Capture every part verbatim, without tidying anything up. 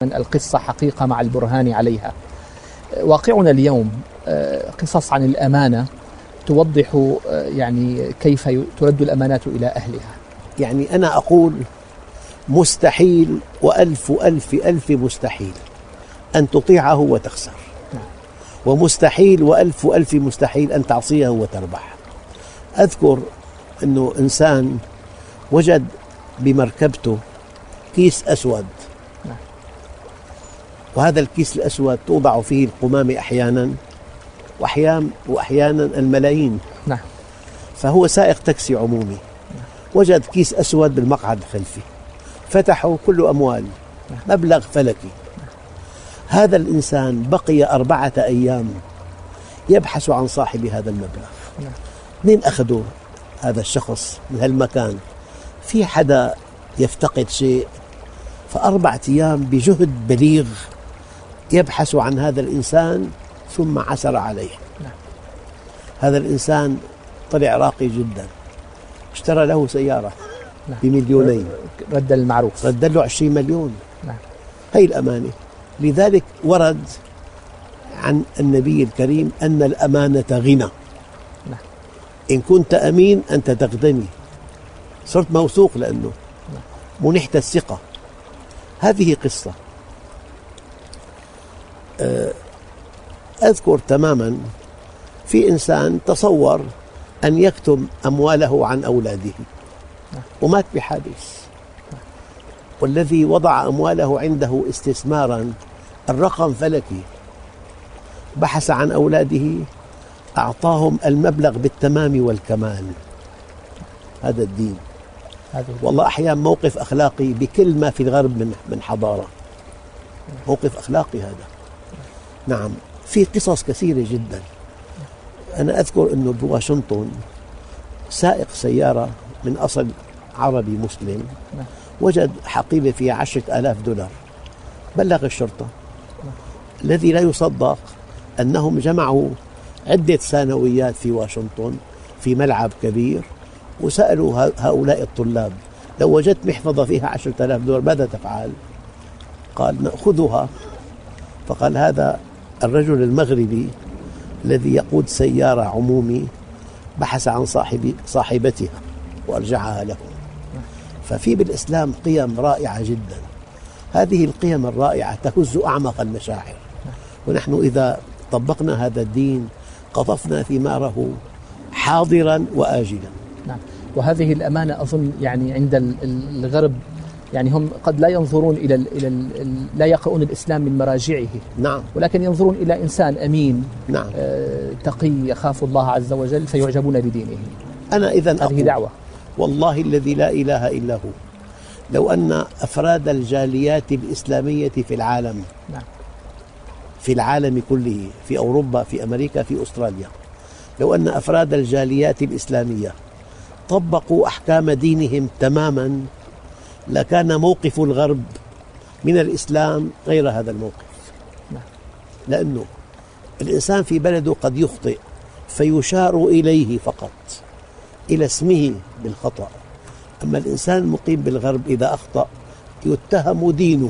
القصة حقيقة مع البرهان عليها. واقعنا اليوم قصص عن الأمانة توضح يعني كيف ترد الأمانات إلى أهلها. يعني أنا أقول مستحيل وألف ألف ألف مستحيل أن تطيعه وتخسر، ومستحيل وألف ألف مستحيل أن تعصيه وتربح. أذكر أنه إنسان وجد بمركبته كيس أسود، وهذا الكيس الأسود توضع فيه القمامة أحيانا وأحيانا وأحيانا الملايين. نعم. فهو سائق تاكسي عمومي، وجد كيس أسود بالمقعد الخلفي، فتحه كله أموال، مبلغ فلكي. هذا الإنسان بقي أربعة أيام يبحث عن صاحب هذا المبلغ. منين أخذوا هذا الشخص من هالمكان؟ في حدا يفتقد شيء؟ فأربعة أيام بجهد بليغ يبحث عن هذا الإنسان، ثم عثر عليه. هذا الإنسان طلع راقي جدا، اشترى له سيارة بمليونين، رد المعروف، رد له عشرين مليون. نعم. هي الأمانة. لذلك ورد عن النبي الكريم أن الأمانة غنى. نعم. إن كنت أمين أنت تغتني، صرت موثوق لأنه منحت الثقة. هذه قصة أذكر تماما في إنسان تصور أن يكتم أمواله عن أولاده ومات بحادث، والذي وضع أمواله عنده استثمارا الرقم فلكي، بحث عن أولاده أعطاهم المبلغ بالتمام والكمال. هذا الدين. والله أحيانا موقف أخلاقي بكل ما في الغرب من من حضارة، موقف أخلاقي هذا. نعم. في قصص كثيرة جدا. أنا أذكر أنه بواشنطن سائق سيارة من أصل عربي مسلم وجد حقيبة فيها عشرة آلاف دولار، بلغ الشرطة. الذي لا يصدق أنهم جمعوا عدة ثانويات في واشنطن في ملعب كبير، وسألوا هؤلاء الطلاب لو وجدت محفظة فيها عشرة آلاف دولار ماذا تفعل؟ قال نأخذها. فقال هذا الرجل المغربي الذي يقود سيارة عمومي بحث عن صاحب صاحبتها وأرجعها له. ففي بالإسلام قيم رائعة جدا. هذه القيم الرائعة تهز أعمق المشاعر، ونحن إذا طبقنا هذا الدين قطفنا ثماره حاضرا وآجلا. نعم. وهذه الأمانة أظن يعني عند الغرب يعني هم قد لا ينظرون إلى ال إلى ال لا يقرؤون الإسلام من مراجعه. نعم. ولكن ينظرون إلى إنسان أمين. نعم. آه تقي يخاف الله عز وجل فيعجبون بدينه. أنا إذن هذه دعوة. والله الذي لا إله إلا هو، لو أن أفراد الجاليات الإسلامية في العالم، نعم، في العالم كله، في أوروبا، في أمريكا، في أستراليا، لو أن أفراد الجاليات الإسلامية طبقوا أحكام دينهم تماما لكان موقف الغرب من الإسلام غير هذا الموقف. لأنه الإنسان في بلده قد يخطئ فيشار إليه فقط، إلى اسمه بالخطأ. أما الإنسان المقيم بالغرب إذا أخطأ يتهم دينه.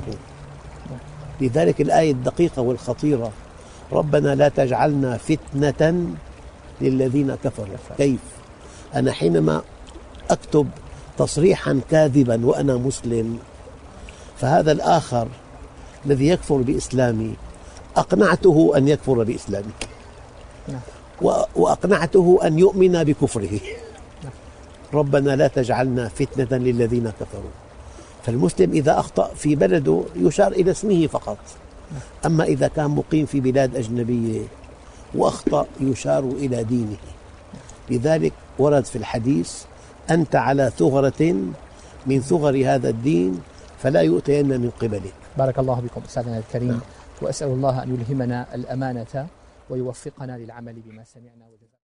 لذلك الآية الدقيقة والخطيرة ربنا لا تجعلنا فتنة للذين كفروا. كيف؟ أنا حينما أكتب تصريحا كاذبا وأنا مسلم، فهذا الآخر الذي يكفر بإسلامي أقنعته أن يكفر بإسلامي، وأقنعته أن يؤمن بكفره. ربنا لا تجعلنا فتنة للذين كفروا. فالمسلم إذا أخطأ في بلده يشار إلى اسمه فقط، أما إذا كان مقيم في بلاد أجنبية وأخطأ يشار إلى دينه. لذلك ورد في الحديث أنت على ثغرة من ثغر هذا الدين فلا يؤتين من قبلك. بارك الله بكم أستاذنا الكريم. وأسأل الله أن يلهمنا الأمانة ويوفقنا للعمل بما سمعنا.